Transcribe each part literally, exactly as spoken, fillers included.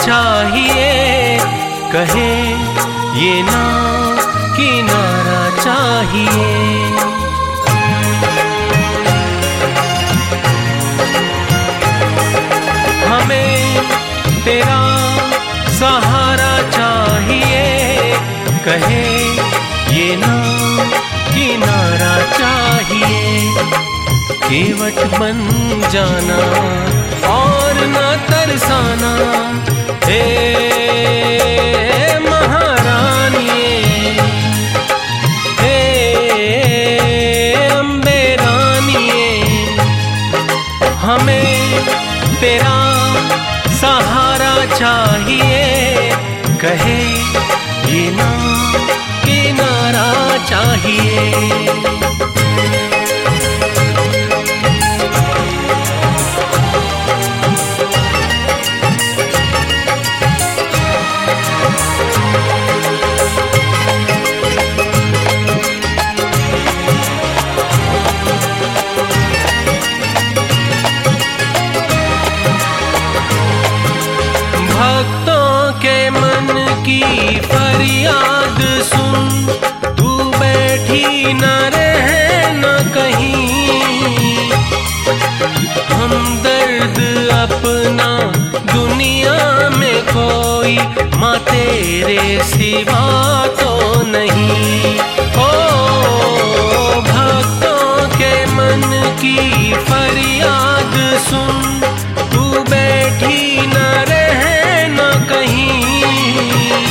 चाहिए, कहे ये ना किनारा चाहिए। हमें तेरा सहारा चाहिए, कहे ये ना किनारा चाहिए। केवट बन जाना और न तरसाना, हे महारानिए, हे अम्बे रानिए। हमें तेरा सहारा चाहिए, कहे ये ना किनारा चाहिए। भक्तों के मन की फरियाद सुन, तू बैठी न रहे न कहीं। हम दर्द अपना दुनिया में कोई माँ तेरे सिवा तो नहीं। ओ भक्तों के मन की फरियाद सुन, तू बैठी न रहे न कहीं।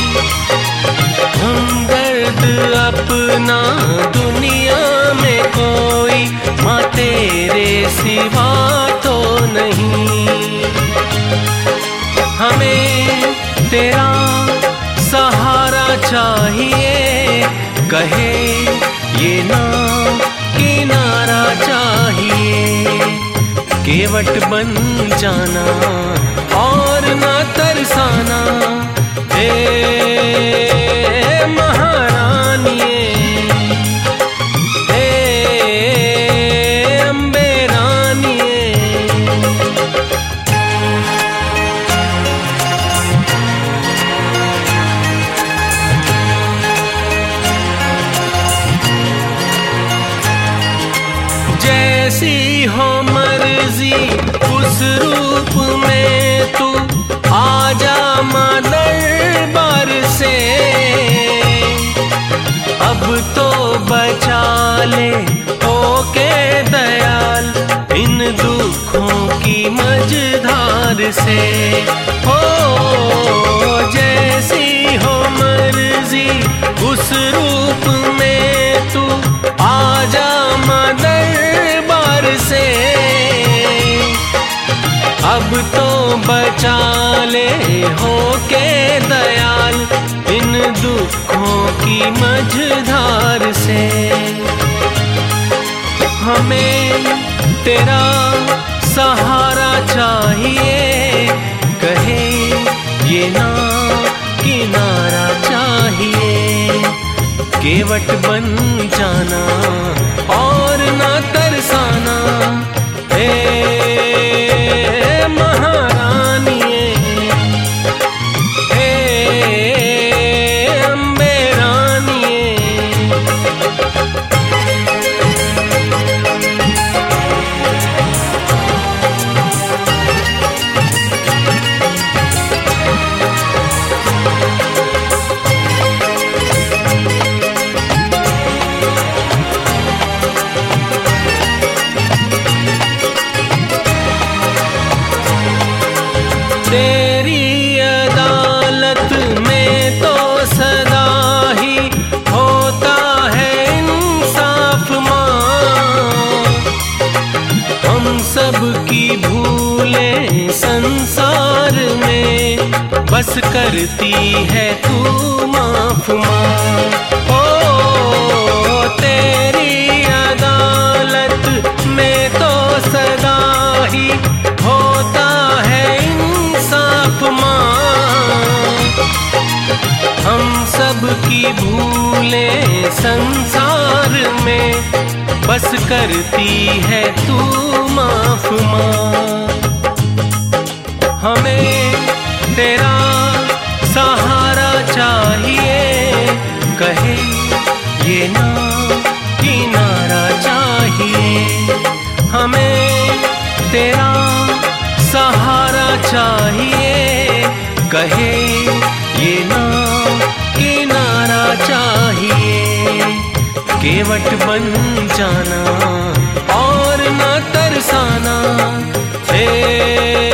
हम दर्द अपना दुनिया में कोई माँ तेरे सिवा तो नहीं। हमें तेरा सहारा चाहिए, कहे ये ना किनारा चाहिए। केवट बन जाना और न तरसाना, हे महारानिए, हे अम्बे रानिए। जैसी हो मर्जी उस रूप में तू आजा माँ दरबार से। अब तो बचा ले होके दयाल इन दुखों की मझधार से। हो जैसी हो मर्जी उस रूप में तू आजा माँ दरबार से। अब तो बचा ले होके दयाल इन दुखों की मझधार से। हमें तेरा सहारा चाहिए, कहे ये ना किनारा चाहिए। केवट बन जाना और न तरसाना, हे महारानिए, हे अम्बे रानिए। तेरी अदालत में तो सदा ही होता है इंसाफ माँ। हम सब की भूलें संसार में बस करती है तू माफ माँ। ओ तेरी अदालत में तो सदा ही होता है इंसाफ माँ। हम सब की भूलें संसार में बस करती है तू माफ माँ। हमें तेरा कहे ये ना किनारा चाहिए, हमें तेरा सहारा चाहिए। कहे ये ना किनारा चाहिए, केवट बन जाना और न तरसाना। हे